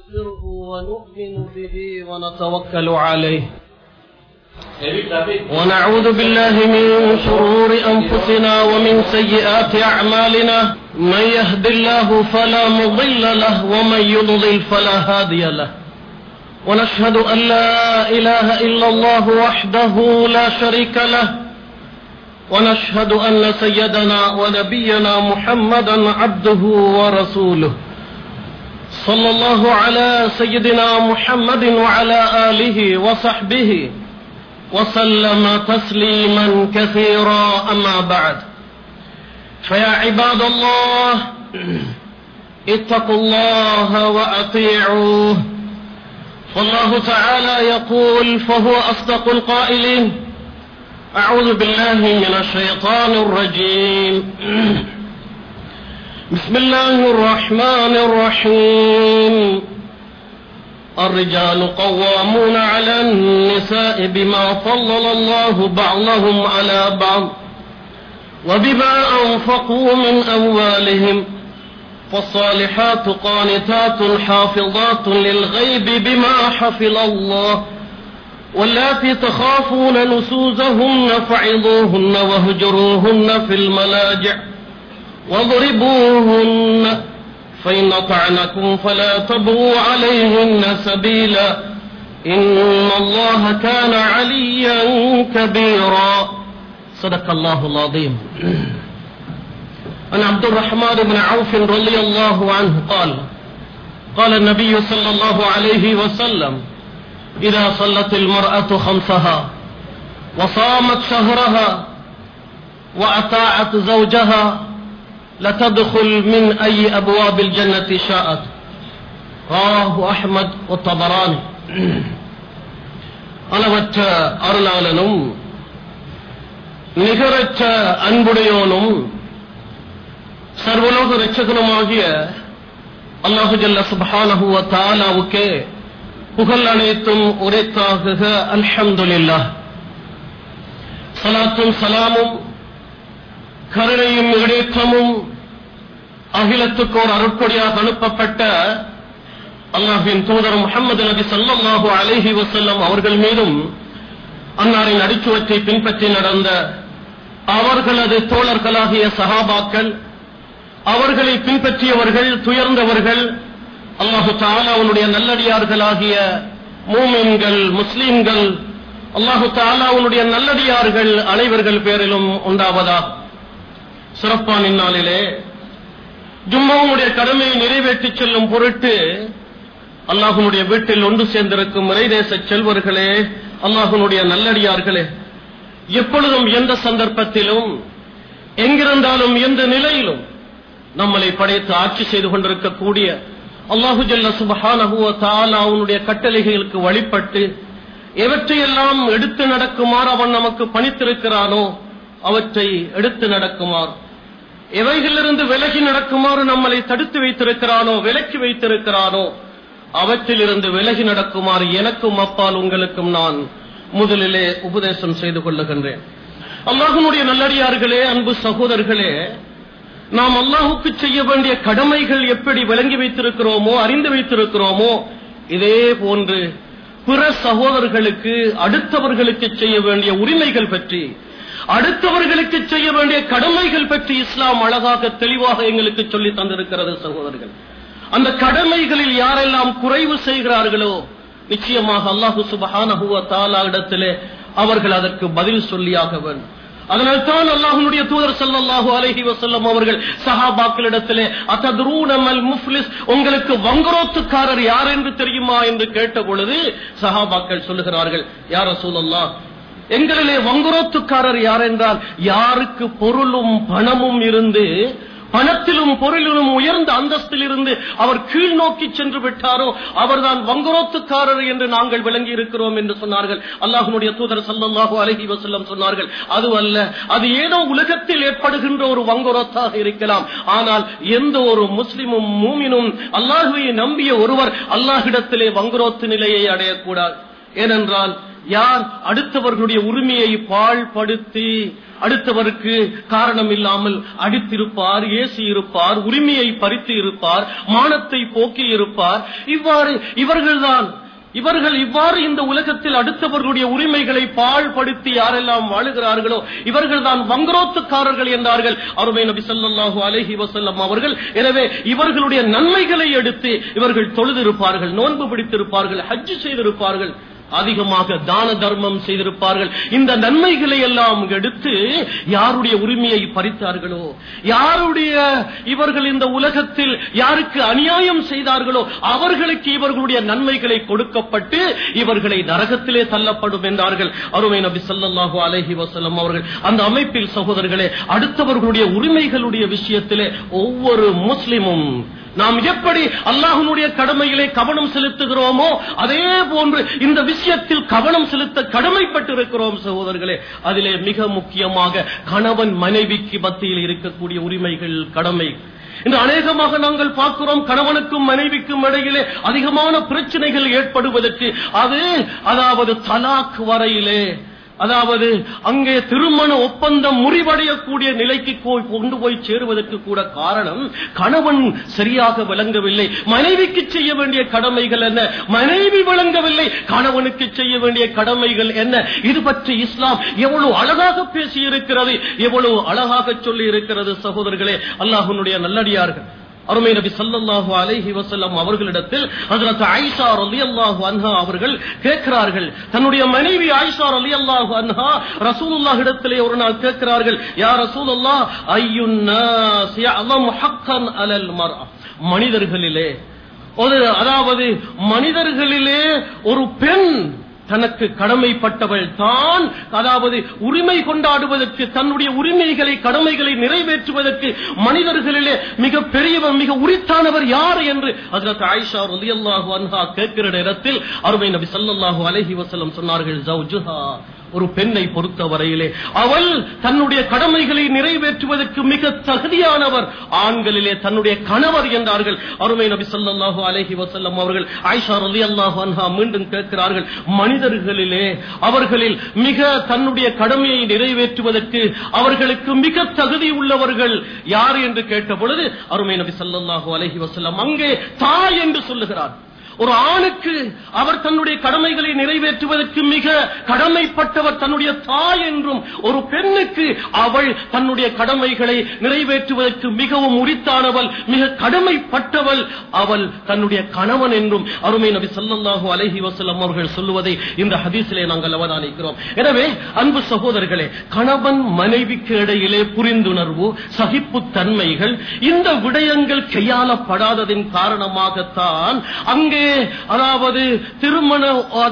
نستغفره ونؤمن به ونتوكل عليه ونعوذ بالله من شرور أنفسنا ومن سيئات أعمالنا من يهد الله فلا مضل له ومن يضلل فلا هادي له ونشهد أن لا إله إلا الله وحده لا شريك له ونشهد أن سيدنا ونبينا محمدا عبده ورسوله صلى الله على سيدنا محمد وعلى آله وصحبه وسلم تسليما كثيرا أما بعد فيا عباد الله اتقوا الله وأطيعوه فالله تعالى يقول فهو أصدق القائلين أعوذ بالله من الشيطان الرجيم بسم الله الرحمن الرحيم الرجال قوامون على النساء بما فضل الله بعضهم على بعض وبما أنفقوا من أموالهم فالصالحات قانتات حافظات للغيب بما حفظ الله واللاتي تخافون نشوزهن فعظوهن واهجروهن في الملاجع واضربوهن فإن أطعنكم فلا تبغوا عليهن سبيلا إن الله كان عليا كبيرا صدق الله العظيم. عن عبد الرحمن بن عوف رضي الله عنه قال النبي صلى الله عليه وسلم إذا صلت المرأة خمسها وصامت شهرها وأطاعت زوجها لتدخل من أي أبواب الجنة شاءت رواه أحمد والطبراني. அளவற்ற அருளாளனும் நிகரற்ற அன்புடையோனும் சர்வலோக இரட்சகனுமாகிய அல்லாஹு ஜல்ல சுப்ஹானஹு வ தஆலாவுக்கே புகழ் அனைத்தும் உரைத்தாகுக. அல்ஹம்துலில்லாஹ். ஸலாத்தும் ஸலாமும் கருணையும் இடேற்றமும் அகிலத்துக்கு ஒரு அருட்கொடையாக அனுப்பப்பட்ட அல்லாஹ்வின் தூதர் முஹம்மது நபி ஸல்லல்லாஹு அலைஹி வஸல்லம் அவர்கள் மீதும் அன்னாரின் அடிச்சுவற்றை பின்பற்றி நடந்த அவர்களது தோழர்களாகிய சஹாபாக்கள், அவர்களை பின்பற்றியவர்கள், துயர்ந்தவர்கள், அல்லாஹு தஆலாவுடைய நல்லடியார்களாகிய மூமின்கள், முஸ்லிம்கள், அல்லாஹு தஆலாவுடைய நல்லடியார்கள் அனைவர்கள் பேரிலும் உண்டாவதா. சிறப்பான இந்நாளிலே ஜும்மாவுடைய கடமையை நிறைவேற்றி செல்லும் பொருட்டு அல்லாஹ்வுடைய வீட்டில் ஒன்று சேர்ந்திருக்கும் இறைதேச செல்வர்களே, அல்லாஹ்வுடைய நல்லடியார்களே, எப்பொழுதும் எந்த சந்தர்ப்பத்திலும் எங்கிருந்தாலும் எந்த நிலையிலும் நம்மளை படைத்து ஆட்சி செய்து கொண்டிருக்கக்கூடிய அல்லாஹு ஜல்ல சுப்ஹானஹு வ தஆலாவுடைய கட்டளைகளுக்கு வழிபட்டு எவற்றையெல்லாம் எடுத்து நடக்குமாறு அவன் நமக்கு பணித்திருக்கிறானோ அவற்றை எடுத்து நடக்குமாறு, எவைகளிலிருந்து விலகி நடக்குமாறு நம்மளை தடுத்து வைத்திருக்கிறானோ, விலக்கி வைத்திருக்கிறானோ அவற்றிலிருந்து விலகி நடக்குமாறு எனக்கும் அப்பால் உங்களுக்கும் நான் முதலிலே உபதேசம் செய்து கொள்ளுகின்றேன். அல்லாஹ்வுடைய நல்லடியார்களே, அன்பு சகோதரர்களே, நாம் அல்லாஹ்வுக்கு செய்ய வேண்டிய கடமைகள் எப்படி விளங்கி வைத்திருக்கிறோமோ, அறிந்து வைத்திருக்கிறோமோ, இதே போன்று பிற சகோதரர்களுக்கு, அடுத்தவர்களுக்கு செய்ய வேண்டிய உரிமைகள் பற்றி, அடுத்தவர்களுக்கு செய்ய வேண்டிய கடமைகள் பற்றி இஸ்லாம் அழகாக தெளிவாக எங்களுக்கு சொல்லி தந்திருக்கிறது. சகோதரர்கள், அந்த கடமைகளில் யாரெல்லாம் குறைவு செய்கிறார்களோ நிச்சயமாக அல்லாஹு சுப்ஹானஹு வ தஆலா இடத்திலே அவர்கள் அதற்கு பதில் சொல்லியாக வேண்டும். அதனால்தான் அல்லாஹ்வுடைய தூதர் ஸல்லல்லாஹு அலைஹி வஸல்லம் அவர்கள் சஹாபாக்களிடத்திலே அத்தத்ரூன மல் முஃப்லிஸ், உங்களுக்கு வங்குரோத்துக்காரர் யார் என்று தெரியுமா என்று கேட்ட பொழுது சஹாபாக்கள் சொல்லுகிறார்கள், யா ரசூலல்லாஹ், எங்களிலே வங்குரோத்துக்காரர் யார் என்றால் யாருக்கு பொருளும் பணமும் இருந்து, பணத்திலும் பொருளிலும் உயர்ந்த அந்தஸ்தில் இருந்து அவர் கீழ் நோக்கி சென்று விட்டாரோ அவர்தான் வங்குரோத்துக்காரர் என்று நாங்கள் விளங்கி இருக்கிறோம் என்று சொன்னார்கள். அல்லாஹ்வுடைய தூதர் ஸல்லல்லாஹு அலைஹி வஸல்லம் சொன்னார்கள், அதுவல்ல, அது ஏதோ உலகத்தில் ஏற்படுகின்ற ஒரு வங்குரோத்தாக இருக்கலாம். ஆனால் எந்த ஒரு முஸ்லிமும் மூமினும் அல்லாஹ்வை நம்பிய ஒருவர் அல்லாஹ்விடத்திலே வங்குரோத்து நிலையை அடையக்கூடாது. ஏனென்றால் யார் அடுத்தவர்களுடைய உரிமையை பாழ்படுத்தி அடுத்தவருக்கு காரணம் இல்லாமல் அடித்திருப்பார், ஏசி இருப்பார், உரிமையை பறித்து இருப்பார், மானத்தை போக்கி இருப்பார். இவ்வாறு இந்த உலகத்தில் அடுத்தவர்களுடைய உரிமைகளை பாழ்படுத்தி யாரெல்லாம் வாழுகிறார்களோ இவர்கள்தான் வங்குரோத்துக்காரர்கள் என்றார்கள் அருமை நபி ஸல்லல்லாஹு அலைஹி வஸல்லம் அவர்கள். எனவே இவர்களுடைய நன்மைகளை எடுத்து இவர்கள் தொழுதிருப்பார்கள், நோன்பு பிடித்திருப்பார்கள், ஹஜ் செய்திருப்பார்கள், அதிகமாக தான தர்மம் செய்திருப்பார்கள். இந்த நன்மைகளை எல்லாம் எடுத்து யாருடைய உரிமையை பறித்தார்களோ, இவர்கள் இந்த உலகத்தில் யாருக்கு அநியாயம் செய்தார்களோ அவர்களுக்கு இவர்களுடைய நன்மைகளை கொடுக்கப்பட்டு இவர்களை நரகத்திலே தள்ளப்படும் என்றார்கள் அருமை நபி ஸல்லல்லாஹு அலைஹி வஸல்லம் அவர்கள். அந்த அமைப்பில் சகோதரர்களே, அடுத்தவர்களுடைய உரிமைகளுடைய விஷயத்திலே ஒவ்வொரு முஸ்லிமும் நாம் எப்படி அல்லாஹ்வுடைய கடமையிலே கவனம் செலுத்துகிறோமோ அதே போன்று இந்த விஷயத்தில் கவனம் செலுத்த கடமைப்பட்டிருக்கிறோம் சகோதரர்களே. அதிலே மிக முக்கியமாக கணவன் மனைவிக்கு மத்தியில் இருக்கக்கூடிய உரிமைகள், கடமை. இன்று அநேகமாக நாங்கள் பார்க்கிறோம், கணவனுக்கும் மனைவிக்கும் இடையிலே அதிகமான பிரச்சனைகள் ஏற்படுவதற்கு அதாவது தலாக் வரையிலே, அதாவது அங்கே திருமண ஒப்பந்தம் முறிவடையக்கூடிய நிலைக்கு கொண்டு போய் சேருவதற்கு கூட காரணம் கணவன் சரியாக விளங்கவில்லை. மனைவிக்கு செய்ய வேண்டிய கடமைகள் என்ன, மனைவி விளங்கவில்லை கணவனுக்கு செய்ய வேண்டிய கடமைகள் என்ன. இது பற்றி இஸ்லாம் எவ்வளவு அழகாக பேசி இருக்கிறது, எவ்வளவு அழகாக சொல்லி இருக்கிறது சகோதரர்களே, அல்லாஹ்வுடைய நல்லடியார்கள். அருமை நபி ஸல்லல்லாஹு அலைஹி வஸல்லம் அவர்களிடத்தில் ஹஜ்ரத் ஆயிஷா ரலியல்லாஹு அன்ஹா அவர்கள் கேட்கிறார்கள். தன்னுடைய மனைவி ஆயிஷா ரலியல்லாஹு அன்ஹா ரசூலுல்லாஹ் இடத்திலே ஒரு நாள் கேட்கிறார்கள், யா ரசூலுல்லாஹ் அய்யுன் நாஸ் யஅலமு ஹக்கன் அலல் மர்அ, மனிதர்களிலே ஒரு பெண் தனக்கு கடமைப்பட்டவள் தான், அதாவது உரிமை கொண்டாடுவதற்கு, தன்னுடைய உரிமைகளை கடமைகளை நிறைவேற்றுவதற்கு மனிதர்களிலே மிக பெரியவர், மிக உரித்தானவர் யார் என்று ஹஜ்ரத் ஆயிஷா ரலியல்லாஹு அன்ஹா கேட்கிற நேரத்தில் அருமை நபி ஸல்லல்லாஹு அலைஹி வஸல்லம் சொன்னார்கள், ஜௌஜுஹா, ஒரு பெண்ணை பொறுத்தவரையிலே அவள் தன்னுடைய கடமைகளை நிறைவேற்றுவதற்கு மிக தகுதியானவர் ஆண்களிலே தன்னுடைய கணவர் என்றார்கள் அருமை நபி ஸல்லல்லாஹு அலைஹி வஸல்லம் அவர்கள். ஆயிஷா ரலியல்லாஹு அன்ஹா மீண்டும் கேட்கிறார்கள், மனிதர்களிலே அவர்களில் மிக தன்னுடைய கடமையை நிறைவேற்றுவதற்கு அவர்களுக்கு மிக தகுதி உள்ளவர்கள் யார் என்று கேட்ட பொழுது அருமை நபி ஸல்லல்லாஹு அலைஹி வஸல்லம் அங்கே தாய் என்று சொல்லுகிறார். ஒரு ஆணுக்கு அவர் தன்னுடைய கடமைகளை நிறைவேற்றுவதற்கு மிக கடமைப்பட்டவர் தன்னுடைய தாய் என்றும், ஒரு பெண்ணுக்கு அவள் தன்னுடைய கடமைகளை நிறைவேற்றுவதற்கு மிகவும் உரித்தானவள், மிக கடமைப்பட்டவள் அவள் தன்னுடைய கணவன் என்றும் அருமை நபி ஸல்லல்லாஹு அலைஹி வஸல்லம் அவர்கள் சொல்லுவதை இந்த ஹதீஸிலே நாங்கள் அவதானிக்கிறோம். எனவே அன்பு சகோதரர்களே, கணவன் மனைவிக்கு இடையிலே புரிந்துணர்வு, சகிப்புத்தன்மைகள், இந்த விடயங்கள் கையாளப்படாததின் காரணமாகத்தான் அங்கே அதாவது திருமண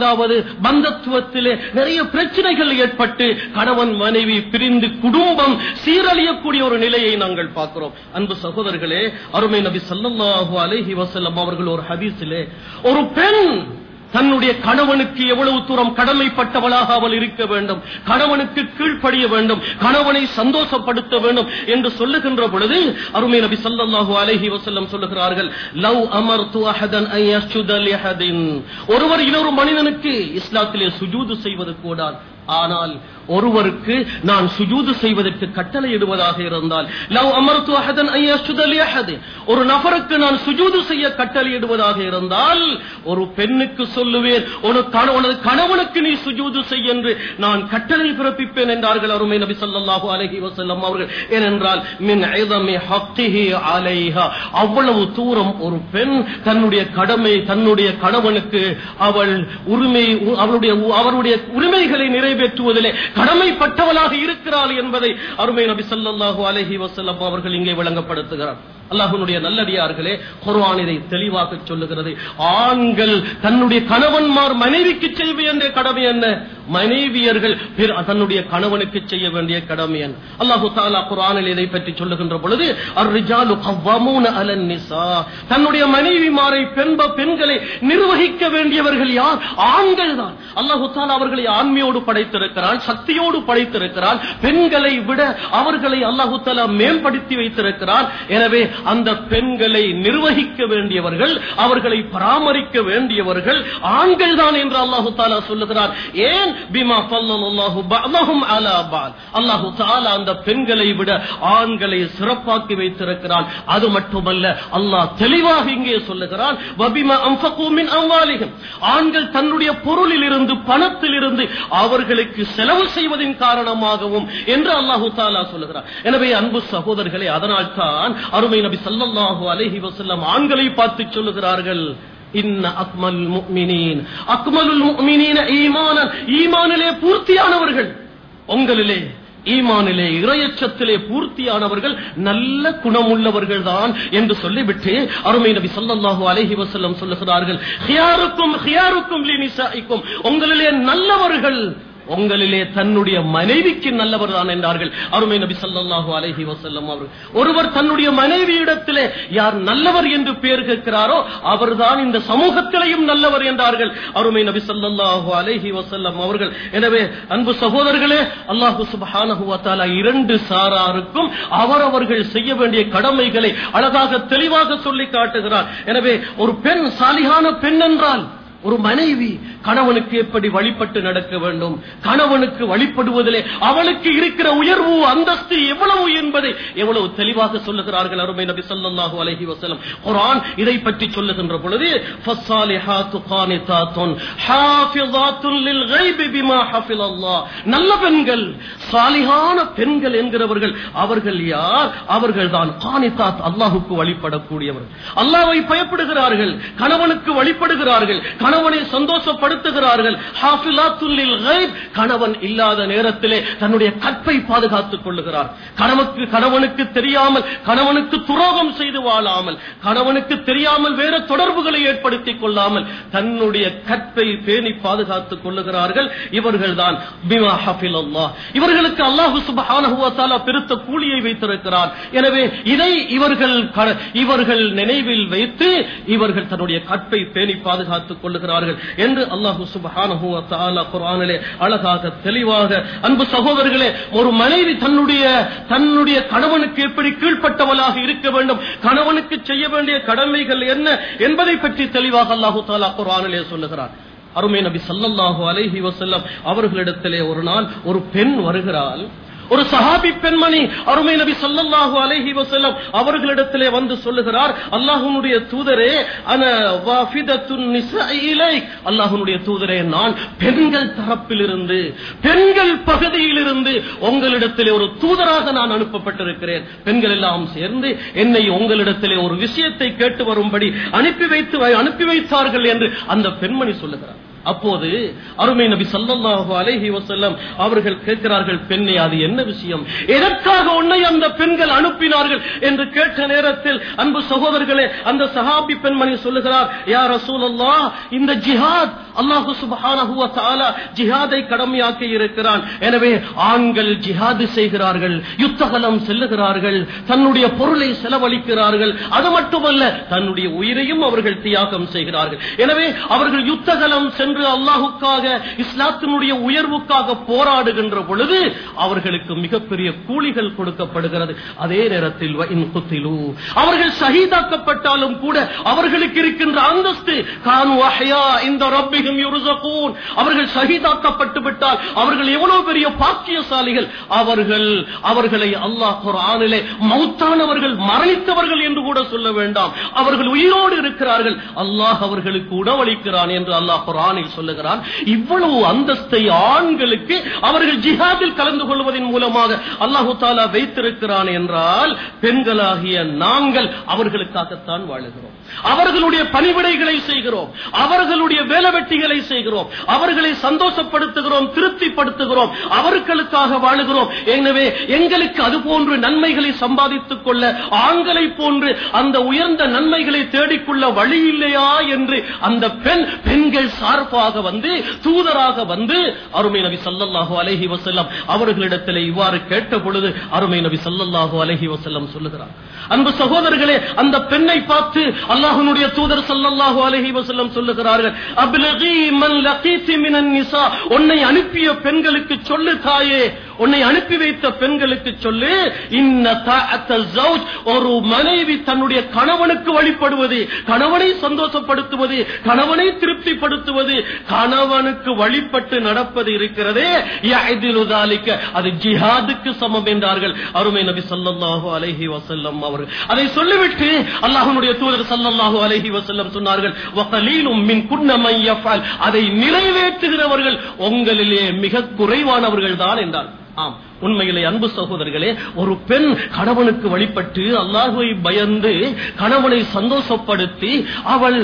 பந்தத்துவத்திலே நிறைய பிரச்சனைகள் ஏற்பட்டு கணவன் மனைவி பிரிந்து குடும்பம் சீரழியக்கூடிய ஒரு நிலையை நாங்கள் பார்க்கிறோம். அன்பு சகோதரர்களே, அருமை நபி ஸல்லல்லாஹு அலைஹி வஸல்லம் அவர்கள் ஒரு ஹதீஸிலே ஒரு பெண் தன்னுடைய கணவனுக்கு எவ்வளவு தூரம் கடமைப்பட்டவளாக அவள் இருக்க வேண்டும், கணவனுக்கு கீழ்ப்படிய வேண்டும், கணவனை சந்தோஷப்படுத்த வேண்டும் என்று சொல்லுகின்ற பொழுது அருமை நபி ஸல்லல்லாஹு அலைஹி வஸல்லம் சொல்லுகிறார்கள், லவ் அமர்து அஹதன் அன் யஸ்ஜுத லிஹதின், ஒருவர் இன்னொரு மனிதனுக்கு இஸ்லாத்திலே சுஜூது செய்வது கூடாது, ஆனால் ஒருவருக்கு நான் சுஜூது செய்வதற்கு கட்டளையிடுவதாக இருந்தால், லவ் அமர்து அஹதன் அன் யஸ்ஜுத லிஹதி, ஒரு நபருக்கு நான் சுஜூது செய்ய கட்டளையிடுவதாக இருந்தால் ஒரு பெண்ணுக்கு சொல்லுவேன், உனது கணவனுக்கு நீ சுஜூது செய் என்று நான் கட்டளை பிறப்பிப்பேன் என்றார்கள் அருமை நபி ஸல்லல்லாஹு அலைஹி வஸல்லம் அவர்கள். ஏனென்றால் மின் இஸமி ஹக்கிஹி அலைஹா, அவ்வளவு தூரம் ஒரு பெண் தன்னுடைய கடமை, தன்னுடைய கணவனுக்கு அவள் உரிமை, அவருடைய உரிமைகளை நிறைவேற்றுவதிலே கடமைப்பட்டவளாக இருக்கிறாள் என்பதை அருமை நபி ஸல்லல்லாஹு அலைஹி வஸல்லம் அவர்கள் இங்கே விளங்கப்படுத்துகிறார். அல்லாஹ்வுடைய நல்லடியார்களே, குர்ஆன் இதை தெளிவாக சொல்லுகிறது. ஆண்கள் தன்னுடைய கணவன்மார் மனைவிக்கு செய்ய வேண்டிய கடமை என்ன, மனைவியர்கள் தன்னுடைய கணவனுக்கு செய்ய வேண்டிய கடமை என்ன. அல்லாஹ் தஆலா குர்ஆனில் இதை பற்றி சொல்லுகின்ற பொழுது, அர்-ரிஜாலு கவ்வாமூன அலன் நிஸா, தன்னுடைய மனைவிமாரை பெண்களை நிர்வகிக்க வேண்டியவர்கள் யார், ஆண்கள் தான். அல்லாஹ் தஆலா அவர்களை ஆண்மையோடு படைத்திருக்கிறான், சக்தியோடு படைத்திருக்கிறான். பெண்களை விட அவர்களை அல்லாஹ் தஆலா மேம்படுத்தி வைத்திருக்கிறான். எனவே அந்த பெண்களை நிர்வகிக்க வேண்டியவர்கள், அவர்களை பராமரிக்க வேண்டியவர்கள் ஆண்கள் தான் என்று அல்லாஹ் தஆலா சொல்லுகிறார். ஏன் பிமா ஃபல்லல்லாஹு பஅதஹும் அலா பஅத். அல்லாஹ் தஆலா அந்த பெண்களை விட ஆண்களை சிறப்பாக்கி வைத்திருக்கிறான். அது மட்டுமல்ல, அல்லாஹ் தெளிவாக இங்கே சொல்லுகிறான், வபிமா அன்ஃபகு மின் அம்வாலிஹிம், ஆண்கள் தன்னுடைய பொருளில் இருந்து பணத்தில் இருந்து அவர்களுக்கு செலவு செய்வதின் காரணமாகவும் என்று அல்லாஹ் தஆலா சொல்லுகிறார். எனவே அன்பு சகோதரர்களே, அதனால் தான் அருமை நபி ஸல்லல்லாஹு அலைஹி வஸல்லம் ஆண்களை பார்த்து சொல்லுகிறார்கள், இன்ன அக்மலுல் முஃமினீன ஈமானன், ஈமானிலே பூர்த்தியானவர்கள், உங்களிலே ஈமானிலே இறையச்சத்திலே பூர்த்தியானவர்கள் நல்ல குணமுள்ளவர்கள் தான் என்று சொல்லிவிட்டு அருமை நபி ஸல்லல்லாஹு அலைஹி வஸல்லம் சொல்லுகிறார்கள், ஹியாருக்கும் லினிசாஇக்கும், உங்களிலே நல்லவர்கள் உங்களிலே தன்னுடைய மனைவிக்கு நல்லவர் தான் என்றார்கள் அருமை நபி ஸல்லல்லாஹு அலைஹி வஸல்லம் அவர்கள். ஒருவர் தன்னுடைய மனைவியிடத்திலே யார் நல்லவர் என்று பெயர் கேட்கிறாரோ அவர்தான் இந்த சமூகத்திலேயும் நல்லவர் என்றார்கள் அருமை நபி ஸல்லல்லாஹு அலைஹி வஸல்லம் அவர்கள். எனவே அன்பு சகோதரர்களே, அல்லாஹ் சுப்ஹானஹு வ தஆலா இரண்டு சாராருக்கும் அவரவர்கள் செய்ய வேண்டிய கடமைகளை அழகாக தெளிவாக சொல்லி காட்டுகிறார். எனவே ஒரு பெண், சாலிஹான பெண் என்றால் ஒரு மனைவி கணவனுக்கு எப்படி வழிபட்டு நடக்க வேண்டும், கணவனுக்கு வழிபடுவதிலே அவளுக்கு இருக்கிற உயர்வு அந்தஸ்து எவ்வளவு என்பதை எவ்வளவு தெளிவாக சொல்லுகிறார்கள் அருமை நபி ஸல்லல்லாஹு அலைஹி வஸல்லம். குர்ஆன் இதை பற்றி சொல்லுகின்ற பொழுது, ஃபஸ்ஸாலிஹாத்து கானிதாத்துன் ஹாஃபிஸாத்துன் லில் கைபி பிமா ஹஃபிலல்லாஹ், நல்ல பெண்கள், சாலிஹான பெண்கள் என்கிறவர்கள் அவர்கள் யார்? அவர்கள்தான் கானிதாத், அல்லாஹ்வுக்கு வழிபடக்கூடியவர்கள், அல்லாஹ்வை பயப்படுகிறார்கள், கணவனுக்கு வழிபடுகிறார்கள், கணவனை சந்தோஷப்படுத்துகிறார்கள். ஹாஃபிலாத்துல் லில் கைப், கணவன் இல்லாத நேரத்திலே தன்னுடைய கற்பை பாதுகாத்துக் கொள்ளுகிறார். கணவனுக்கு தெரியாமல், கணவனுக்கு துரோகம் செய்து வாழாமல், கணவனுக்கு தெரியாமல் வேற தொடர்புகளை ஏற்படுத்திக் கொள்ளாமல் தன்னுடைய கற்பை பேணி பாதுகாத்துக் கொள்ளுகிறார்கள். இவர்கள்தான் பிமா ஹஃபிலல்லாஹ், இவர்களுக்கு அல்லாஹ் சுப்ஹானஹு வ தஆலா பெருத்த கூலியை வைத்திருக்கிறார். எனவே இதை இவர்கள் நினைவில் வைத்து இவர்கள் தன்னுடைய கற்பை பேணி பாதுகாத்துக் கொள்ளுகிறார்கள் என்று அல்லாஹ் சுப்ஹானஹு வ தஆலா குர்ஆனிலே அழகாக தெளிவாக, அன்பு சகோதரர்களே, ஒரு மனைவி தன்னுடைய கணவனுக்கு எப்படி கீழ்ப்பட்டவளாக இருக்க வேண்டும், கணவனுக்கு செய்ய வேண்டிய கடமைகள் என்ன என்பதை பற்றி தெளிவாக அல்லாஹ் தஆலா குர்ஆனிலே சொல்லுகிறார். அருமை நபி ஸல்லல்லாஹு அலைஹி வஸல்லம் அவர்களிடத்திலே ஒரு நாள் ஒரு பெண் வருகிறாள். ஒரு சஹாபி பெண்மணி அருமை நபி ஸல்லல்லாஹு அலைஹி வஸல்லம் அவர்களிடத்திலே வந்து சொல்லுகிறார், அல்லாஹ்வுடைய தூதரே, அன வாஃபிதத்துன் நிஸாஇ இலைக், அல்லாஹ்வுடைய தூதரே, நான் பெண்கள் தரப்பிலிருந்து, பெண்கள் பகுதியிலிருந்து உங்களிடத்திலே ஒரு தூதராக நான் அனுப்பப்பட்டிருக்கிறேன். பெண்கள் எல்லாம் சேர்ந்து என்னை உங்களிடத்திலே ஒரு விஷயத்தை கேட்டு வரும்படி அனுப்பி வைத்தார்கள் என்று அந்த பெண்மணி சொல்லுகிறார். அப்போது அருமை நபி ஸல்லல்லாஹு அலைஹி வஸல்லம் அவர்கள் கேட்கிறார்கள், பெண்ணே, அது என்ன விஷயம், எதற்காக உன்னை அந்த பெண்கள் அனுப்பினார்கள் என்று கேட்ட நேரத்தில் அன்பு சகோதரர்களே, அந்த சஹாபி பெண்மணி சொல்லுகிறார், யா ரசூலல்லாஹ், இந்த ஜிஹாத், அல்லாஹ் சுப்ஹானஹு வ தஆலா ஜிஹாதை கடமையாக்கி இருக்கிறான். எனவே ஆண்கள் ஜிஹாது செய்கிறார்கள், யுத்தகலம் செல்லுகிறார்கள், தன்னுடைய பொருளை செலவழிக்கிறார்கள், அது மட்டுமல்ல தன்னுடைய உயிரையும் அவர்கள் தியாகம் செய்கிறார்கள். எனவே அவர்கள் யுத்தகலம் அல்லாஹுக்காக, இஸ்லாத்தினுடைய உயர்வுக்காக போராடுகின்ற பொழுது அவர்களுக்கு மிகப்பெரிய கூலிகள் கொடுக்கப்படுகிறது. அதே நேரத்தில் அவர்கள் ஷஹீதாக்கப்பட்டாலும் கூட அவர்களுக்கு இருக்கின்ற அந்தஸ்து, கானு அஹ்யா இன்த ரப்பிஹிம் யுர்ஸகூன், அவர்கள் ஷஹீதாக்கப்பட்டு விட்டால் அவர்கள் எவ்வளவு பெரிய பாக்கியசாலிகள். அவர்களை அல்லாஹ் குர்ஆனிலே மௌத்தானவர்கள், மரணித்தவர்கள் என்று கூட சொல்ல வேண்டாம், அவர்கள் உயிரோடு இருக்கிறார்கள், அல்லாஹ் அவர்களுக்கு உணவளிக்கிறான் என்று அல்லாஹ் குர்ஆனில் சொல்லுகிறான். இவ்வளவு அந்தஸ்தை ஆண்களுக்கு அவர்கள் ஜிஹாதில் கலந்து கொள்வதன் மூலமாக அல்லாஹு தஆலா வைத்திருக்கிறான் என்றால், பெண்களாகிய நாங்கள் அவர்களுக்காகத்தான் வாழுகிறோம், அவர்களுடைய பணிவிடைகளை செய்கிறோம், அவர்களுடைய வேலைவெட்டிகளை செய்கிறோம், அவர்களை சந்தோஷப்படுத்துகிறோம், திருப்திப்படுத்துகிறோம், அவர்களுக்காக வாழுகிறோம். எனவே எங்களுக்கு அது போன்று நன்மைகளை சம்பாதித்துக் கொள்ள, ஆண்களை போன்று அந்த உயர்ந்த நன்மைகளை தேடிக்கொள்ள வழி இல்லையா என்று அந்த பெண்கள் சார்பாக வந்து, தூதராக வந்து அருமை நபி ஸல்லல்லாஹு அலைஹி வஸல்லம் அவர்களிடத்தில் இவ்வாறு கேட்ட பொழுது அருமை நபி ஸல்லல்லாஹு அலைஹி வஸல்லம் சொல்லுகிறார், அன்பு சகோதரர்களே, அந்த பெண்ணை பார்த்து அல்லாஹ்வுடைய தூதர் ஸல்லல்லாஹு அலைஹி வஸல்லம் சொல்லுகிறார்கள், அப்லகி மன் லகீதி மினன் நிசா, உன்னை அனுப்பிய பெண்களுக்கு சொல்லு தாயே, உன்னை அனுப்பி வைத்த பெண்களுக்கு சொல்லு, இன்ன தாஅத்தல் ஜௌஜ், ஒரு மனைவி தன்னுடைய கணவனுக்கு வழிபடுவது, கணவனை சந்தோஷப்படுத்துவது, கணவனை திருப்திப்படுத்துவது, கணவனுக்கு வழிபட்டு நடப்பது இருக்கிறதே, யஅதிலு ذلك, அது ஜிஹாதுக்கு சமம் என்றார்கள் அருமை நபி ஸல்லல்லாஹு அலைஹி வஸல்லம் அவர்கள். அதை சொல்லிவிட்டு அல்லாஹ்வுடைய தூதர் ஸல்லல்லாஹு அலைஹி வஸல்லம் சொன்னார்கள், வகலீலும் மின் குன்ன மன் யஃஅல், அதை நிறைவேற்றுகிறவர்கள் உங்களிலே மிக குறைவானவர்கள் தான் என்றார். ஆம், உண்மையிலே அன்பு சகோதரர்களே, ஒரு பெண் கணவனுக்கு வழிபட்டு அல்லாஹ்வை பயந்து கணவனை சந்தோஷப்படுத்தி அவள்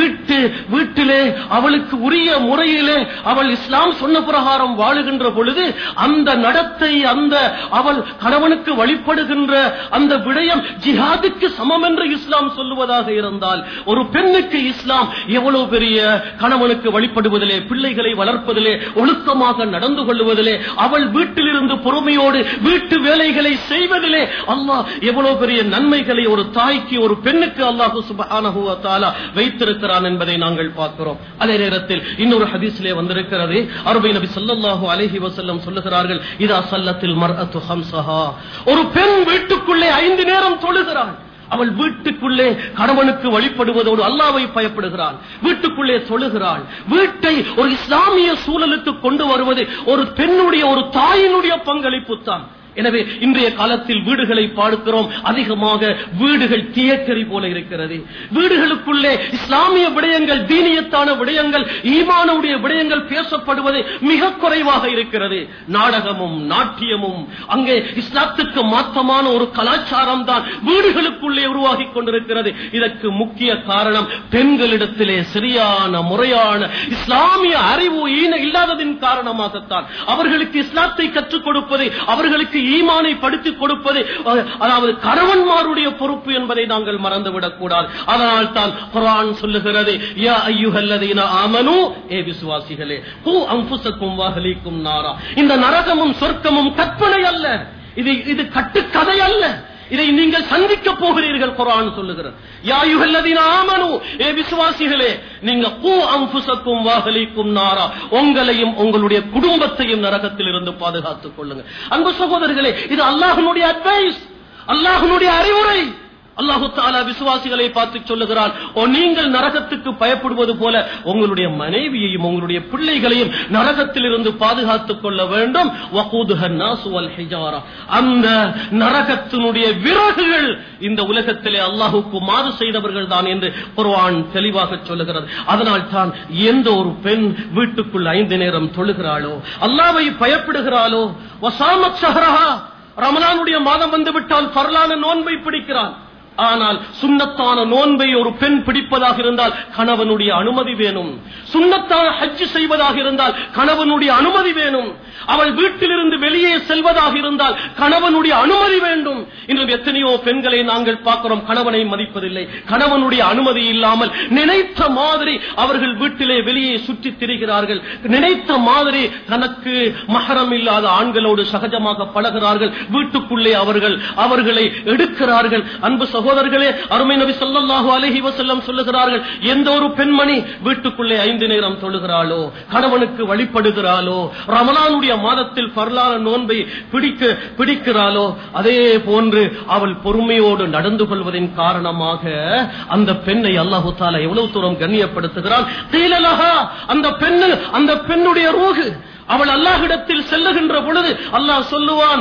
வீட்டிலே அவளுக்கு உரிய முறையிலே அவள் இஸ்லாம் சொன்ன பிரகாரம் வாழுகின்ற பொழுது அந்த நடத்தை, அந்த அவள் கணவனுக்கு வழிபடுகின்ற அந்த விடயம் ஜிஹாதுக்கு சமம் என்று இஸ்லாம் சொல்லுவதாக இருந்தால், ஒரு பெண்ணுக்கு இஸ்லாம் எவ்வளவு பெரிய கணவனுக்கு வழிபடுவதிலே, பிள்ளைகளை வளர்ப்பதிலே, ஒழுக்கமாக நடந்து கொள்வதிலே, அவள் வீட்டிலிருந்து பொறுமை வீட்டு வேலைகளை செய்வதிலே அல்லாஹ் எவ்வளவு பெரிய நன்மைகளை ஒரு தாய்க்கு, ஒரு பெண்ணுக்கு அல்லாஹ் சுப்ஹானஹு வ தஆலா வைத்திருக்கிறான் என்பதை நாங்கள் பார்க்கிறோம். அதே நேரத்தில் இன்னொரு ஹதீஸிலே வந்திருக்கிறது, அருமை நபி ஸல்லல்லாஹு அலைஹி வஸல்லம் சொல்லுகிறார்கள், இதா ஸல்லத்தில் மர்அத்து ஹம்ஸஹா, ஒரு பெண் வீட்டுக்குள்ளே 5 நேரம் தொழுகிறாள். அவள் வீட்டுக்குள்ளே கணவனுக்கு வழிபடுவதோடு அல்லாஹ்வை பயப்படுகிறாள், வீட்டுக்குள்ளே தொழுகிறாள். வீட்டை ஒரு இஸ்லாமிய சூழலுக்கு கொண்டு வருவது ஒரு பெண்ணுடைய, ஒரு தாயினுடைய பங்களிப்பு தான். எனவே இன்றைய காலத்தில் வீடுகளை பார்க்கிறோம், அதிகமாக வீடுகள் தியேட்டரி போல இருக்கிறது. வீடுகளுக்குள்ளே இஸ்லாமிய விடயங்கள், தீனியத்தான விடயங்கள், ஈமானுடைய விடயங்கள் பேசப்படுவது மிக குறைவாக இருக்கிறது. நாடகமும் நாட்டியமும், அங்கே இஸ்லாத்துக்கு மாற்றமான ஒரு கலாச்சாரம் தான் வீடுகளுக்குள்ளே உருவாகி கொண்டிருக்கிறது. இதற்கு முக்கிய காரணம் பெண்களிடத்திலே சரியான முறையான இஸ்லாமிய அறிவு இல்லாததின் காரணமாகத்தான். அவர்களுக்கு இஸ்லாத்தை கற்றுக் கொடுப்பது, அவர்களுக்கு ஈமானை படித்துக் கொடுப்பது, அதாவது கணவன்மாருடைய பொறுப்பு என்பதை நாங்கள் மறந்துவிடக் கூடாது. அதனால் தான் குர்ஆன் சொல்லுகிறது, யா அய்யுஹல்லதீன ஆமனூ, ஏ விசுவாசிகளே, கூ அன்ஃபுஸக்கும் வ அஹ்லீக்கும் நாரா. இந்த நரகமும் சொர்க்கமும் கற்பனை அல்ல, இது கட்டுக்கதை அல்ல, இதை நீங்கள் சந்திக்க போகிறீர்கள். குர்ஆன் சொல்லுகிறது, யா அய்யுஹல்லதீன ஆமனூ, ஏ விசுவாசிகளே, நீங்க கூ அன்ஃபுஸக்கும் வ அஹ்லீக்கும் நாரா, உங்களையும் உங்களுடைய குடும்பத்தையும் நரகத்தில் இருந்து பாதுகாத்துக் கொள்ளுங்க. அன்பு சகோதரர்களே, இது அல்லாஹ்வுடைய அட்வைஸ், அல்லாஹ்வுடைய அறிவுரை. அல்லாஹு தஆலா விசுவாசிகளை பார்த்து சொல்லுகிறான், நீங்கள் நரகத்துக்கு பயப்படுவது போல உங்களுடைய மனைவியையும் உங்களுடைய பிள்ளைகளையும் நரகத்தில் இருந்து பாதுகாத்துக் கொள்ள வேண்டும். வகூதுஹன் நாஸ் வல் ஹிஜாரா, அந்த நரகத்தினுடைய விறகுகள் இந்த உலகத்திலே அல்லாஹ்வுக்கு மாறு செய்தவர்கள் தான் என்று குர்ஆன் தெளிவாக சொல்லுகிறது. அதனால் தான் எந்த ஒரு பெண் வீட்டுக்குள் 5 நேரம் தொழுகிறாளோ, அல்லாஹ்வை பயப்படுகிறாளோ, வஸாமத் ஷஹ்ரஹா, ரமலானுடைய மாதம் வந்துவிட்டால் ஃபர்லான நோன்பை பிடிக்கிறான். ஆனால் சுன்னத்தான நோன்பை ஒரு பெண் பிடிப்பதாக இருந்தால் கணவனுடைய அனுமதி வேணும். சுன்னத்தான ஹஜ் செய்வதாக இருந்தால் கணவனுடைய அனுமதி வேணும். அவள் வீட்டிலிருந்து வெளியே செல்வதாக இருந்தால் கணவனுடைய அனுமதி வேண்டும். இன்று எத்தனையோ பெண்களை நாங்கள் பார்க்கிறோம், கணவனை மதிப்பதில்லை, கணவனுடைய அனுமதி இல்லாமல் நினைத்த மாதிரி அவர்கள் வீட்டிலே வெளியே சுற்றி திரிகிறார்கள். நினைத்த மாதிரி தனக்கு மஹரம் இல்லாத ஆண்களோடு சகஜமாக பழகிறார்கள். வீட்டுக்குள்ளே அவர்களை எடுக்கிறார்கள். அன்பு சகோதரர்களே, அருமை நபி ஸல்லல்லாஹு அலைஹி வஸல்லம் சொல்லுகிறார்கள், எந்த ஒரு பெண்மணி வீட்டுக்குள்ளே 5 நேரம் தொழுகிறாளோ, கணவனுக்கு வழிபடுகிறாளோ, ரமலானுடைய மாதத்தில் ஃபர்லான நோன்பை பிடிக்கிறாளோ, அதே போன்று அவள் பொறுமையோடு நடந்து கொள்வதின் காரணமாக அந்த பெண்ணை அல்லாஹ் தஆலா எவ்வளவு தூரம் கண்ணியப்படுத்துகிறான். கீலலஹா, அந்த பெண்ணுடைய ரூஹ் அவள் அல்லாஹ்விடத்தில் செல்லுகின்ற பொழுது அல்லாஹ் சொல்லுவான்,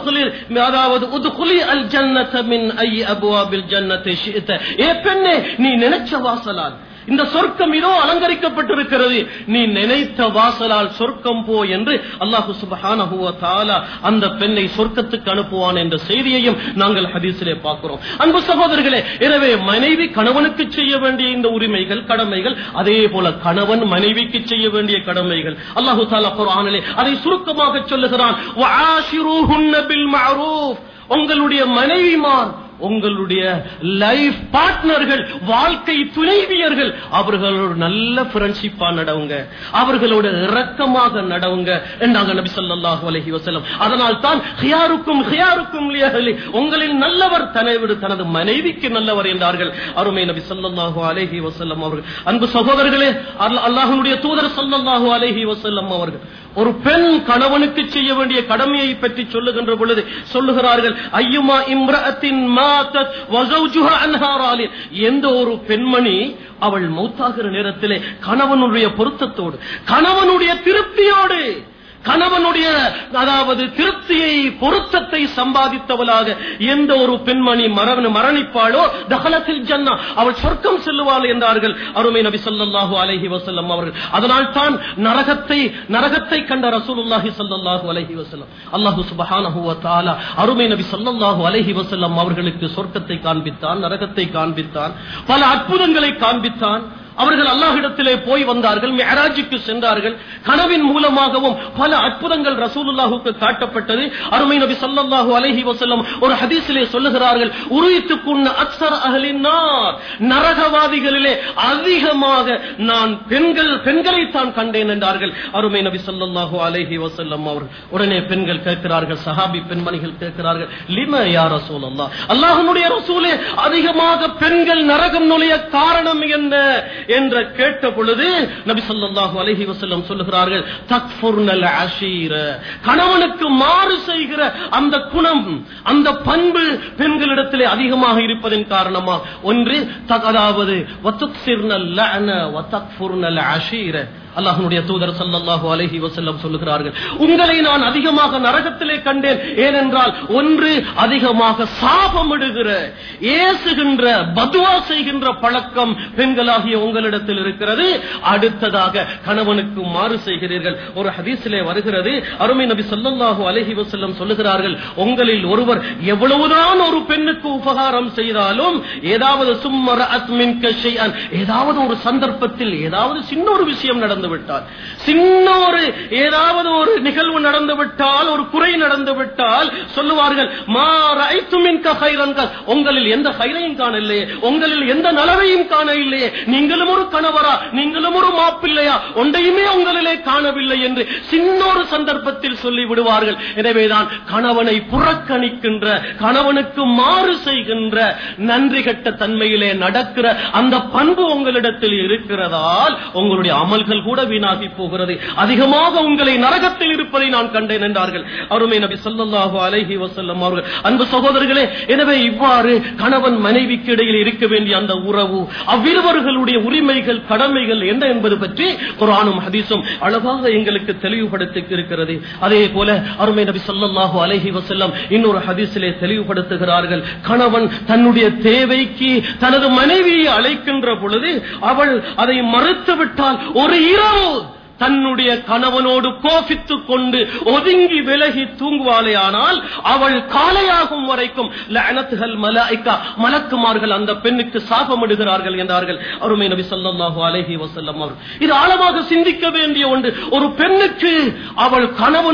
உதுகுலி அல் ஜன்னத மின் ஐ அப்வாபில் ஜன்னதி ஷிஅத, ஏ பெண்ணே, நீ நினைச்ச வாசலால் இந்த சொர்க்கம் இதோ அலங்கரிக்கப்பட்டிருக்கிறது, நீ நினைத்த வாசலால் சொர்க்கம் போ என்று அல்லாஹ் சுப்ஹானஹு வ தஆலா அந்த பெண்ணை சொர்க்கத்துக்கு அனுப்புவான் என்ற செய்தியையும் நாங்கள் ஹதீஸிலே பார்க்கிறோம். அன்பு சகோதரர்களே, எனவே மனைவி கணவனுக்கு செய்ய வேண்டிய இந்த உரிமைகள், கடமைகள், அதே போல கணவன் மனைவிக்கு செய்ய வேண்டிய கடமைகள் அல்லாஹ் தஆலா குர்ஆனிலே அதை சுருக்கமாக சொல்லுகிறான். வஆஷிரூஹுன்ன பில் மஅரூஃப், உங்களுடைய மனைவிமார், உங்களுடைய லைஃப் பார்ட்னர்கள், வாழ்க்கை துணைவியர்கள், அவர்களோடு நல்ல ஃப்ரெண்ட்ஷிப்பா நடவுங்க, அவர்களோடு இரக்கமாக நடவுங்க என்றாங்க நபி ஸல்லல்லாஹு அலைஹி வஸல்லம். அதனால் தான் ஹியாருக்கும் லிஅஹ்லி, உங்களில் நல்லவர் தனது மனைவிக்கு நல்லவர் என்றார்கள் அருமை நபி ஸல்லல்லாஹு அலைஹி வஸல்லம் அவர்கள். அன்பு சகோதரர்களே, அல்லாஹ்வுடைய தூதர் ஸல்லல்லாஹு அலைஹி வஸல்லம் அவர்கள் ஒரு பெண் கணவனுக்கு செய்ய வேண்டிய கடமையை பற்றி சொல்லுகின்ற பொழுது சொல்லுகிறார்கள், ஐயுமா இம்ரஅத்தின் மாதத் வஸௌஜுஹா அன்ஹா ராலின், எந்த ஒரு பெண்மணி அவள் மௌத்தாகிற நேரத்திலே கணவனுடைய பொருத்தத்தோடு, கணவனுடைய திருப்தியோடு, கணவனுடைய அதாவது திருப்தியை பொருத்தத்தை சம்பாதித்தவளாக எந்த ஒரு பெண்மணி மரணிப்பாளோ தஹலத்தில் ஜன்னா, அவள் சொர்க்கம் செல்லுவாள் என்றார்கள் அருமை நபி ஸல்லல்லாஹு அலைஹி வஸல்லம் அவர்கள். அதனால் தான் நரகத்தை கண்ட ரசூலுல்லாஹி ஸல்லல்லாஹு அலைஹி வஸல்லம் அல்லாஹ் சுப்ஹானஹு வ தஆலா அருமை நபி ஸல்லல்லாஹு அலைஹி வஸல்லம் அவர்களுக்கு சொர்க்கத்தை காண்பித்தான், நரகத்தை காண்பித்தான், பல அற்புதங்களை காண்பித்தான். அவர்கள் அல்லாஹ்விடத்திலே போய் வந்தார்கள், மிஅராஜுக்கு சென்றார்கள். கனவின் மூலமாகவும் பல அற்புதங்கள் ரசூலுல்லாஹுக்கு காட்டப்பட்டது. அருமை நபி ஸல்லல்லாஹு அலைஹி வஸல்லம் ஒரு ஹதீஸிலே சொல்லுகிறார்கள், உரித்து குன்ன அக்ஸர் அஹ்லின் நார், நரகவாதிகளிலே அதிகமாக நான் பெண்களை தான் கண்டேன் என்றார்கள் அருமை நபி ஸல்லல்லாஹு அலைஹி வஸல்லம் அவர்கள். உடனே பெண்கள் கேட்கிறார்கள், சஹாபி பெண்மணிகள் கேட்கிறார்கள், லிம யா ரசூலல்லாஹ், அல்லாஹ்வுடைய ரசூலே அதிகமாக பெண்கள் நரகம் நுழைய காரணம் என்ன என்ற கேட்ட பொழுது நபி ஸல்லல்லாஹு அலைஹி வஸல்லம் சொல்லுகிறார்கள், தக்ஃபுர்னல் அஷீர, கணவனுக்கு மாறு செய்கிற அந்த குணம், அந்த பண்பு பெண்களிடத்திலே அதிகமாக இருப்பதன் காரணமா ஒன்று, அதாவது வத்துக்ஸிர்னல் லஅன வதக்ஃபுர்னல் அஷீர. அல்லாஹ்வுடைய தூதர் ஸல்லல்லாஹு அலைஹி வஸல்லம் சொல்லுகிறார்கள், உங்களை நான் அதிகமாக நரகத்திலே கண்டேன். ஏனென்றால் ஒன்று, அதிகமாக சாபமிடுகிற, ஏசுகின்ற, பதுவா செய்கின்ற பழக்கம் பெண்களாகிய உங்களிடத்தில் இருக்கிறது. அடுத்ததாக கணவனுக்கு மாறு செய்கிறீர்கள். ஒரு ஹதீஸிலே வருகிறது, அருமை நபி ஸல்லல்லாஹு அலைஹி வஸல்லம் சொல்லுகிறார்கள், உங்களில் ஒருவர் எவ்வளவுதான் ஒரு பெண்ணுக்கு உபகாரம் செய்தாலும், ஏதாவது சும்மரஅத் மின்க ஷைஅன், ஏதாவது ஒரு சந்தர்ப்பத்தில் ஏதாவது சின்ன ஒரு விஷயம் நடந்து விட்டால், சின்ன ஒரு ஏதாவது ஒரு நிகழ்வு நடந்து விட்டால், ஒரு குறை நடந்து விட்டால் சொல்லுவார்கள், மா ரஅய்து மின்க கைரன், உங்களில் எந்த கைரையும் காண இல்லையே, உங்களில் எந்த நலவையும் காண இல்லையே, நீங்களும் ஒரு கணவரா, நீங்களும் ஒரு மாப்பிள்ளையா, ஒன்றையுமே உங்களிலே காணவில்லை என்று சின்ன ஒரு சந்தர்ப்பத்தில் சொல்லி விடுவார்கள். எனவேதான் கணவனை புறக்கணிக்கின்ற, கணவனுக்கு மாறு செய்கின்ற, நன்றி கட்ட தன்மையிலே நடக்கிற அந்த பண்பு உங்களிடத்தில் இருக்கிறதால் உங்களுடைய அமல்கள் கூட வீணாகி போகிறது. அதிகமாக உங்களை நரகத்தில் இருப்பதை நான் கண்டேன் என்றார்கள் அருமை நபி ஸல்லல்லாஹு அலைஹி வஸல்லம் அவர்கள். அன்பு சகோதரர்களே, எனவே இவ்வாறு கணவன் மனைவிக்கு இடையில் இருக்க வேண்டிய அந்த உறவு, அவ்விருவர்களுடைய உரிமைகள், கடமைகள் என்ன என்பது பற்றி குர்ஆனும் ஹதீஸும் அழகாக எங்களுக்கு தெளிவுபடுத்தி இருக்கிறது. அதே போல அருமை நபி ஸல்லல்லாஹு அலைஹி வஸல்லம் இன்னொரு ஹதீஸிலே தெளிவுபடுத்துகிறார்கள், கணவன் தன்னுடைய தேவைக்கு தனது மனைவியை அழைக்கின்ற பொழுது அவள் அதை மறுத்துவிட்டால் ஒரு இரவு தன்னுடைய கணவனோடு கோபித்துக் கொண்டு ஒதுங்கி விலகி தூங்குவாளே, ஆனால் அவள் காலையாகும் வரைக்கும் லஅனத்துல் மலாயிகா, மலக்குமார்கள் அந்த பெண்ணுக்கு சாபமிடுகிறார்கள் என்றார்கள் அருமை நபி ஸல்லல்லாஹு அலைஹி வஸல்லம் அவர்கள். இது ஆழமாக சிந்திக்க வேண்டிய ஒன்று. ஒரு பெண்ணுக்கு அவள்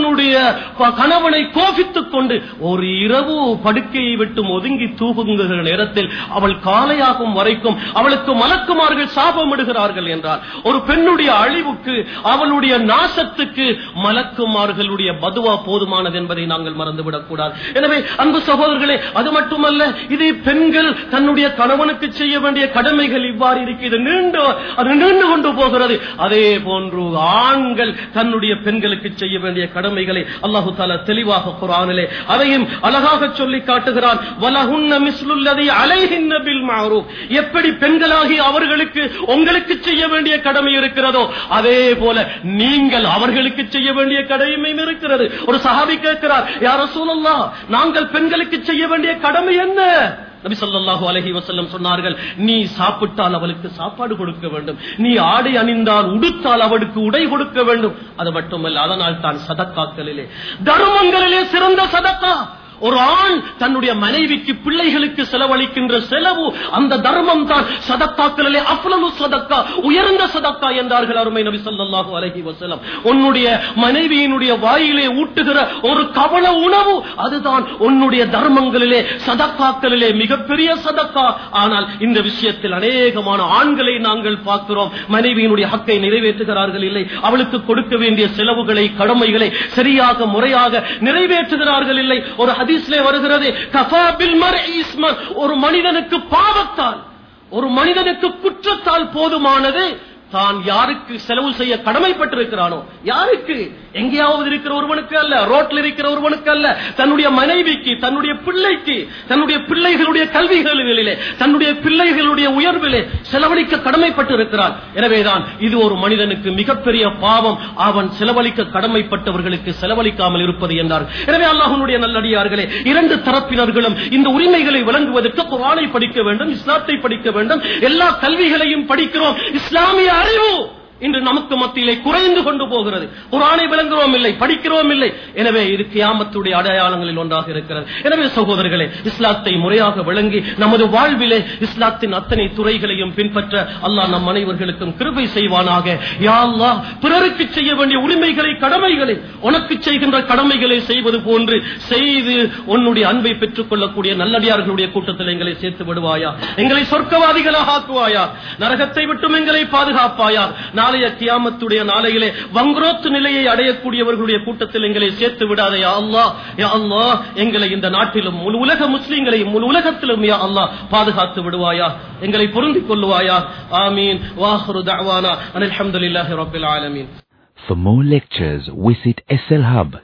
கணவனை கோபித்துக் கொண்டு ஒரு இரவு படுக்கையை விட்டு ஒதுங்கி தூங்குகிற நேரத்தில் அவள் காலையாகும் வரைக்கும் அவளுக்கு மலக்குமார்கள் சாபமிடுகிறார்கள் என்றால், ஒரு பெண்ணுடைய அழிவுக்கு, அவளுடைய நாசத்துக்கு மலக்குமார்களுடைய பதுவா போதுமானது என்பதை நாங்கள் மறந்துவிடக் கூடாது. எனவே அன்பு சகோதரர்களே, அது மட்டுமல்ல, இது பெண்கள் தன்னுடைய கணவனுக்கு செய்ய வேண்டிய கடமைகள் இவ்வாறு இருக்கிறது, நீண்டு கொண்டு போகிறது. அதே போன்று ஆண்கள் தன்னுடைய பெண்களுக்கு செய்ய வேண்டிய கடமைகளை அல்லாஹு தஆலா தெளிவாக குர்ஆனிலே அதையும் அழகாக சொல்லி காட்டுகிறான். வலஹுன்ன மிஸ்லுல்லதி அலைஹின்ன பில் மஅரூஃப், எப்படி பெண்களாகி அவர்களுக்கு உங்களுக்கு செய்ய வேண்டிய கடமை இருக்கிறதோ அதே போல நீங்கள் அவர்களுக்கு செய்ய வேண்டிய கடமை இருக்கிறது. ஒரு சஹாபி கேட்கிறார், யா ரசூலல்லாஹ், நாங்கள் பெண்களுக்கு செய்ய வேண்டிய கடமை என்ன? நபி ஸல்லல்லாஹு அலைஹி வஸல்லம் சொன்னார்கள், நீ சாப்பிட்டால் அவளுக்கு சாப்பாடு கொடுக்க வேண்டும், நீ ஆடை அணிந்தால், உடுத்தால் அவளுக்கு உடை கொடுக்க வேண்டும். அது மட்டுமல்ல, அதனால் தான் சதக்காக்களிலே, தர்மங்களிலே சிறந்த சதக்கா ஒரு ஆண் தன்னுடைய மனைவிக்கு, பிள்ளைகளுக்கு செலவழிக்கின்ற செலவு, அந்த தர்மம் தான் சதக்காக்களிலே அஃலலு சதக்கா, உயர்ந்த சதக்கா என்றார்கள் அருமை நபி ஸல்லல்லாஹு அலைஹி வஸல்லம். உன்னுடைய மனைவியினுடைய வாயிலே ஊட்டுகிற ஒரு கவள உணவு, அதுதான் உன்னுடைய தர்மங்களிலே, சதக்காக்களிலே மிகப்பெரிய சதக்கா. ஆனால் இந்த விஷயத்தில் அநேகமான ஆண்களை நாங்கள் பார்க்கிறோம், மனைவியினுடைய ஹக்கை நிறைவேற்றுகிறார்கள் இல்லை, அவளுக்கு கொடுக்க வேண்டிய செலவுகளை, கடமைகளை சரியாக முறையாக நிறைவேற்றுகிறார்கள் இல்லை. ஒரு ஹதீஸ்லே வருகிறது, கஃபா பில் மர்இ இஸ்மன், ஒரு மனிதனுக்கு பாவத்தால், ஒரு மனிதனுக்கு குற்றத்தால் போதுமானது தான் யாருக்கு செலவு செய்ய கடமைப்பட்டிருக்கிறானோ, யாருக்கு, எங்கேயாவது இருக்கிற ஒருவனுக்கு அல்ல, ரோட்ல இருக்கிற ஒருவனுக்கு அல்ல, தன்னுடைய மனைவிக்கு, தன்னுடைய பிள்ளைக்கு, தன்னுடைய பிள்ளைகளுடைய கல்விகளிலே, தன்னுடைய பிள்ளைகளுடைய உயர்விலே செலவழிக்க கடமைப்பட்டிருக்கிறான். எனவேதான் இது ஒரு மனிதனுக்கு மிகப்பெரிய பாவம், அவன் செலவழிக்க கடமைப்பட்டவர்களுக்கு செலவழிக்காமல் இருப்பது என்றார். எனவே அல்லாஹ்வுடைய நல்லடியார்களே, இரண்டு தரப்பினர்களும் இந்த உரிமைகளை வழங்குவதற்கு குர்ஆனை படிக்க வேண்டும், இஸ்லாத்தை படிக்க வேண்டும். எல்லா கல்விகளையும் படிக்கிறோம், இஸ்லாமிய அறிவு இன்று நமக்கு மத்தியிலே குறைந்து கொண்டு போகிறது. குர்ஆனை விளங்குகிறோம் இல்லை, படிக்கிறோம் இல்லை. எனவே இது கியாமத்துடைய அடையாளங்களில் ஒன்றாக இருக்கிறது. எனவே சகோதரர்களே, இஸ்லாத்தை முறையாக விளங்கி நமது வாழ்விலே இஸ்லாத்தின் அத்தனை துறைகளையும் பின்பற்ற அல்லாஹ் நம் அனைவர்களுக்கும் கிருபை செய்வானாக. யா அல்லாஹ், பிறருக்கு செய்ய வேண்டிய உரிமைகளை, கடமைகளை, உனக்கு செய்கின்ற கடமைகளை செய்வது போன்று செய்து உன்னுடைய அன்பை பெற்றுக் கொள்ளக்கூடிய நல்லடியார்களுடைய கூட்டத்தில் எங்களை சேர்த்து விடுவாயா. எங்களை சொர்க்கவாதிகளாக ஆக்குவாயா. நரகத்தை விட்டும் எங்களை பாதுகாப்பாயா. நாளைய கியாமத்துடைய நாளையிலே வங்குரோத்து நிலையை அடையக்கூடியவர்களுடைய கூட்டத்தில் எங்களை சேர்த்து விடாதே யா அல்லாஹ். யா அல்லாஹ், எங்களை இந்த நாட்டிலும் முழு உலக முஸ்லிம்களையும் முழு உலகத்திலும் யா அல்லாஹ் பாதுகாத்து விடுவாயா. எங்களை பொருந்திக் கொள்ளுவாயா. ஆமீன். வாஹிரு தஅவானா அல்ஹம்துலில்லாஹி ரப்பில் ஆலமீன். For more lectures, visit SL Hub.